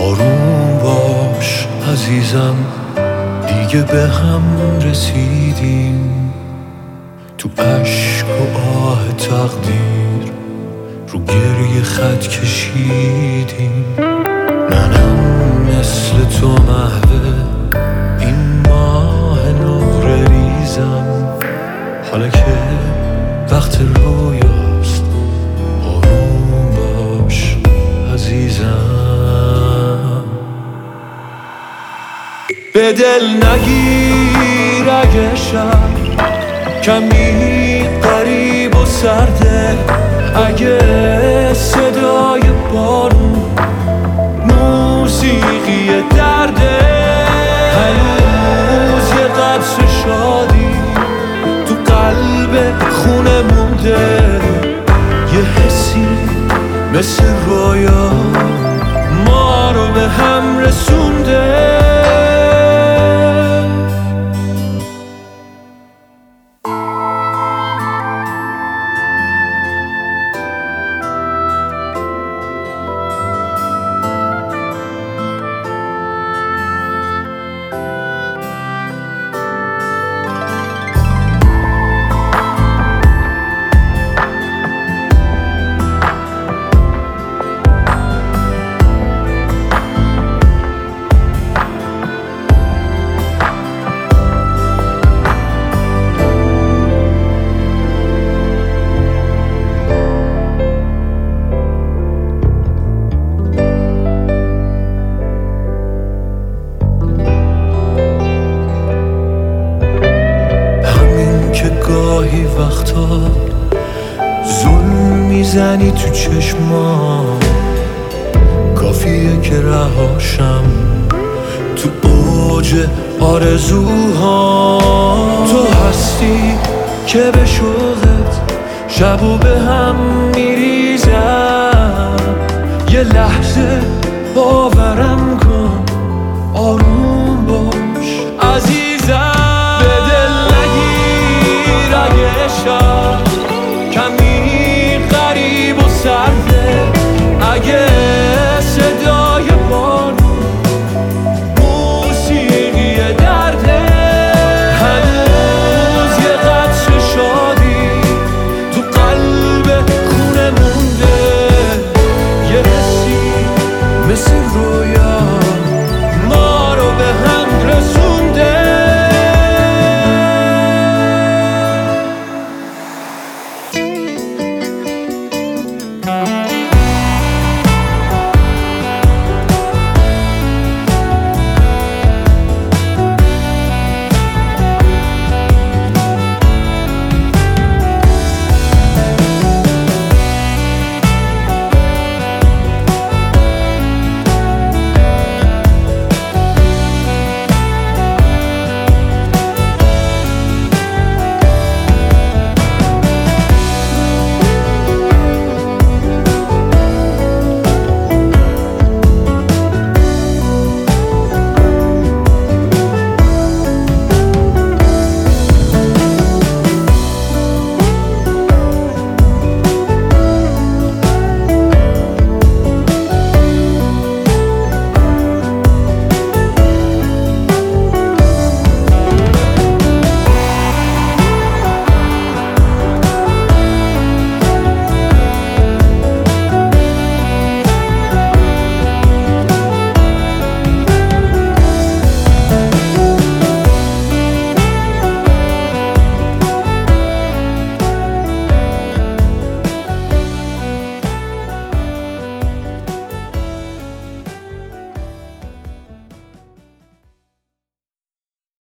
آروم باش عزیزم، دیگه به هم رسیدیم. تو اشک و آه تقدیر رو گریه خط کشیدیم. منم مثل تو محو این ماه نور ریزم، حالا که وقت رویاست آروم باش عزیزم. به دل نگیر اگه شب کمی غریب و سرده، اگه صدای بارون موسیقی درده، هنوز یه قطره شادی تو قلب خونه مونده، یه حسی مثل رویا ما رو به هم رسونده. گاهی وقتا ظلم میزنی تو چشمام، کافیه که رهاشم تو اوج آرزوها. تو هستی که به شوقت شبو به هم میریزم، یه لحظه باورم کن آروم باش عزیزم. کمی غریب و سرده، اگه صدای بارون موسیقی درده، هنوز یه قطره شادی تو قلب خونه مونده، یه حسی مثل روی